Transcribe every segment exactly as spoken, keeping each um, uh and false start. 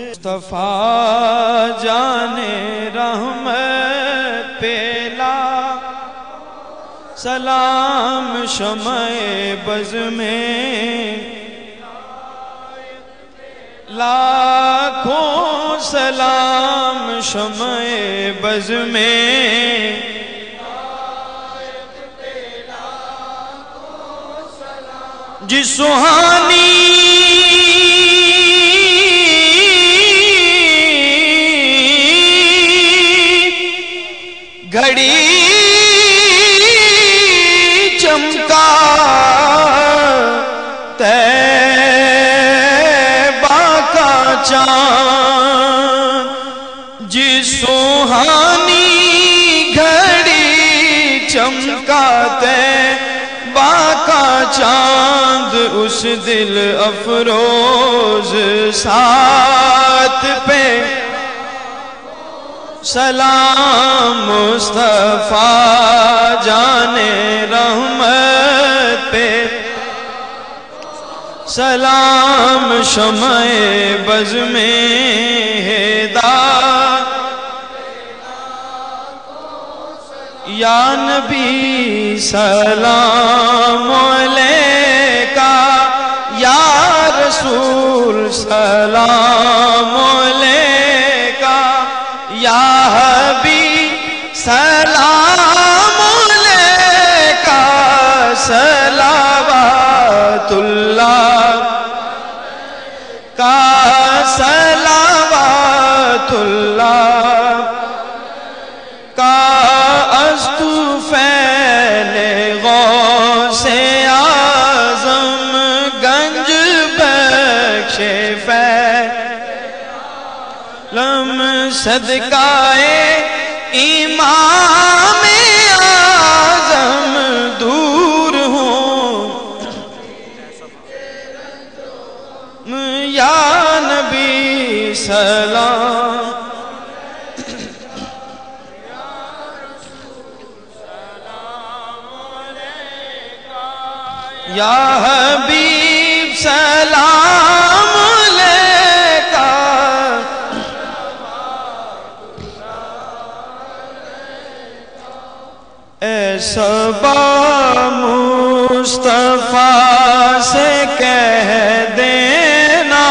مصطفیٰ جانے رحمت پیلا سلام شمع بز میں لاکھوں سلام شمع بز میں جس سہانی گھڑی چمکا طیبہ کا چاند جس سہانی گھڑی چمکا طیبہ کا چاند اس دل افروز ساتھ پہ سلام مصطفیٰ جانے رحمت پہ سلام شمع بز میں ہدایت یا نبی سلام علیکہ یا رسول سلام علیکہ یا حبیب سلام علیکہ صلوات اللہ کا صلوات اللہ کا استو فیل غوث اعظم گنج بخش فیلم صدقائے امام اعظم دور ہوں یا نبی سلام یا حبیب سلام علیکہ اے صبا مصطفیٰ سے کہہ دینا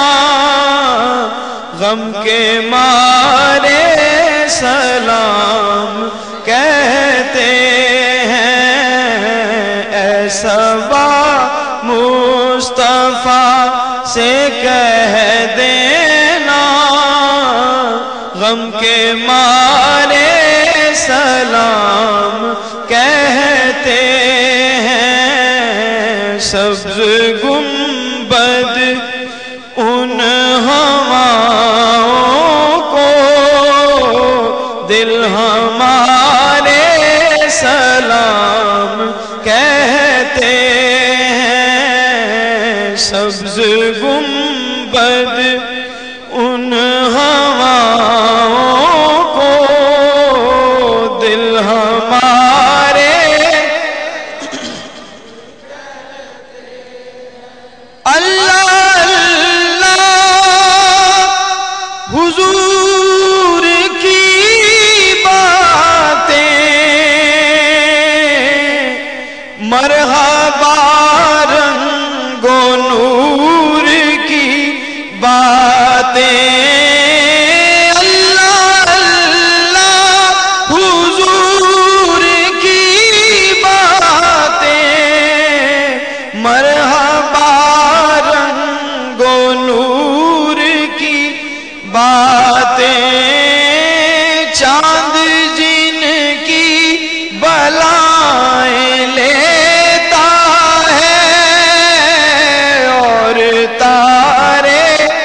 غم کے مارے سلام کہتے صبا مصطفیٰ سے کہہ دینا غم کے مارے سلام کہتے ہیں سبز گنبد ان ہواؤں کو دل ہمارے سلام کہتے ہیں سبز گنبد ان ہواؤں کو دل ہمارے اللہ اللہ حضور کی باتیں مرحبا رنگ و نور کی باتیں اللہ اللہ حضور کی باتیں مرحبا رنگ و نور کی باتیں چاند جن کی بلائیں لیتا ہے اور تارے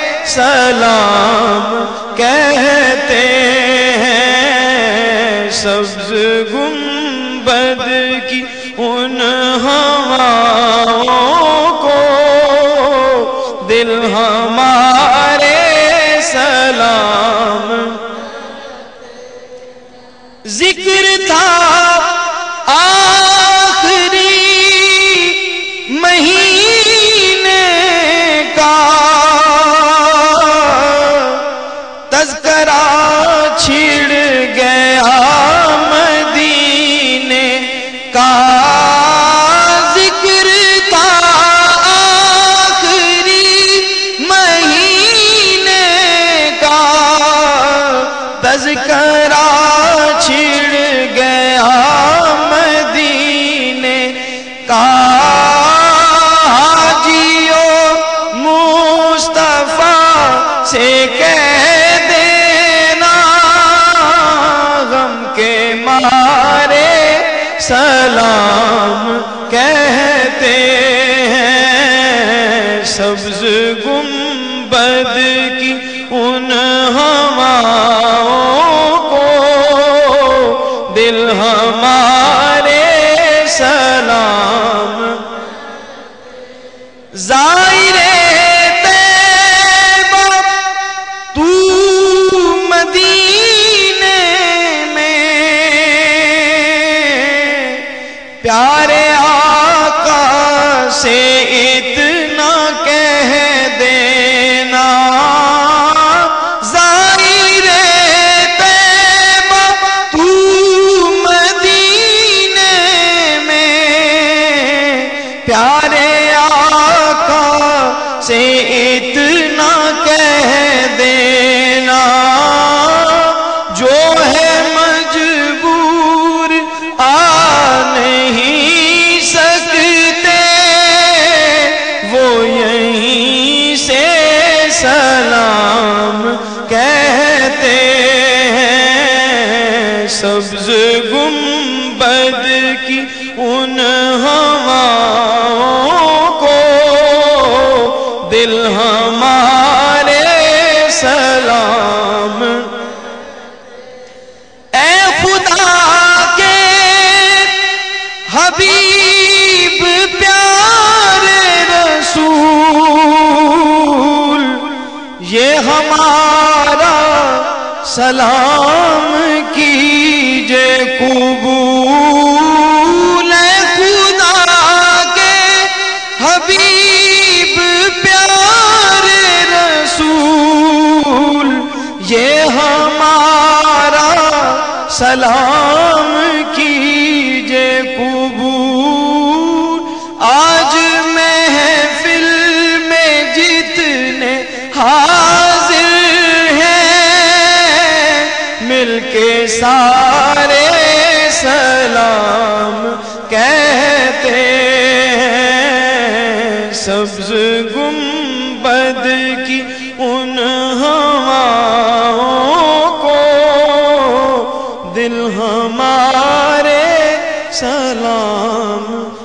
سلام کہتے ہیں سبز گنبد کی ان ہواؤں کو دل ہمارے سلام ذکر تھا آخری مہینے کا تذکرہ چھڑ گیا مدینے کا ذکر تھا آخری مہینے کا تذکرہ چھڑ گیا مدینے کا حاجیوں مصطفیٰ سے کہہ دینا غم کے مارے سلام کہتے ہیں سبز گنبد کی ان ہواؤں کو دل ہمارے سلام زائر طیبہ تو مدینے میں پیارے آقا سے اتنا کہہ دینا زائر طیبہ تو مدینے میں پیارے آقا سے اتنا کہہ دینا جو ہے مجبور آ نہیں سکتے وہ یہیں سے سلام کہتے ہیں سبز گنبد کی ان ہواؤں کو دل ہمارے سلام اے خدا کے حبیب پیارے رسول یہ ہمارا سلام کیجے قبول اے خدا کے حبیب پیارے رسول یہ ہمارا سلام کیجے قبول آج محفل میں جتنے حاضر ہیں مل کے سارے سلام کہتے ہیں سبز گنبد کی ان ہواؤں کو دل ہمارے سلام